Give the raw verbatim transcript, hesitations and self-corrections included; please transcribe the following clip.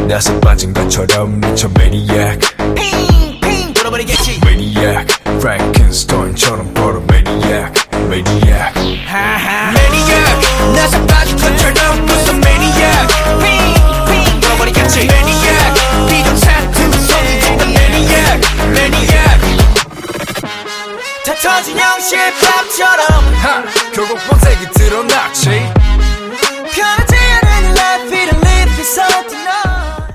나서 빠진 것처럼 미쳐 maniac 핑핑 돌아버리겠지 maniac Frankenstein처럼 걸어 maniac maniac 하하 maniac 나서 빠진 것처럼 무슨 maniac 핑핑 돌아버리겠지 maniac 비정상 두손이 되는 maniac maniac 다 터진 형실밥처럼 하 결국 본색이 드러났지 편하지 않은 life, it a little bit something